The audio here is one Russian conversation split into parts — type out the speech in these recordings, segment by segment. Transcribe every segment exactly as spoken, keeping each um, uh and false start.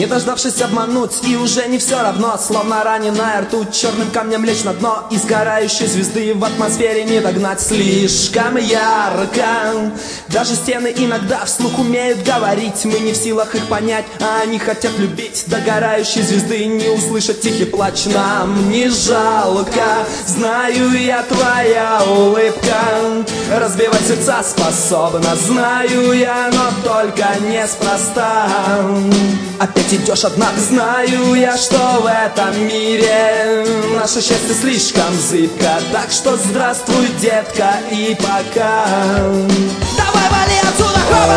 Не дождавшись обмануть, и уже не все равно. Словно раненая ртуть, черным камнем лечь на дно. И сгорающей звезды в атмосфере не догнать. Слишком ярко. Даже стены иногда вслух умеют говорить. Мы не в силах их понять, а они хотят любить. Догорающей звезды не услышать тихий плач. Нам не жалко, знаю я, твоя улыбка разбивать сердца способна. Знаю я, но только неспроста. Опять идешь одна, знаю я, что в этом мире наше счастье слишком зыбко. Так что здравствуй, детка, и пока. Давай, вали отсюда, хоба!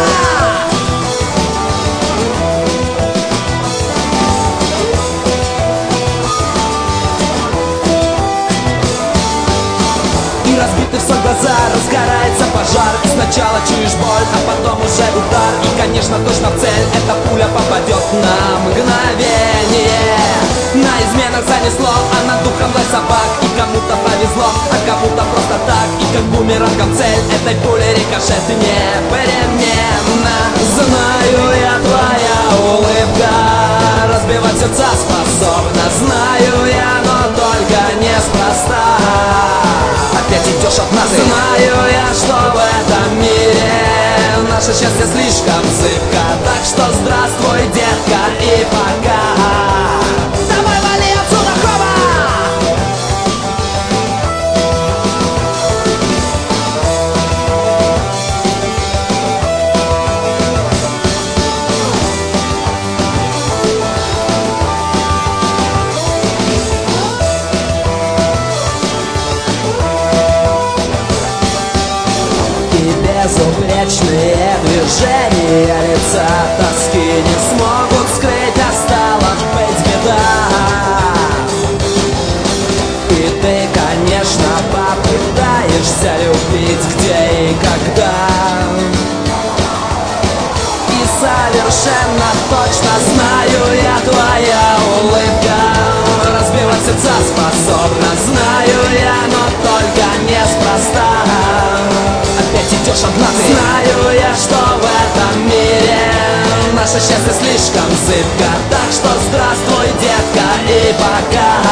Разбиты в сон глаза, разгорается пожар. Сначала чуешь боль, а потом уже удар. И, конечно, точно в цель эта пуля попадет на мгновение. На изменах занесло, а над духом лай собак. И кому-то повезло, а кому-то просто так. И как бумерангом цель этой пули рикошет непременно. Знаю я, твоя улыбка разбивать сердца способна. Знаю я, но только неспроста. Опять идешь от нас. Знаю я, что в этом мире наше счастье слишком зыбко. Так что здравствуй, детка, и пока. Давай, вали отсюда, хоба! Безупречные движения лица тоски не смогут скрыть, осталась быть беда. И ты, конечно, попытаешься любить где и когда. И совершенно точно знаю я, твоя улыбка разбивать сердца способна. Знаю я, но только неспроста. Опять идешь одна ты. Знаю я, что в этом мире наше счастье слишком зыбко. Так что здравствуй, детка, и пока.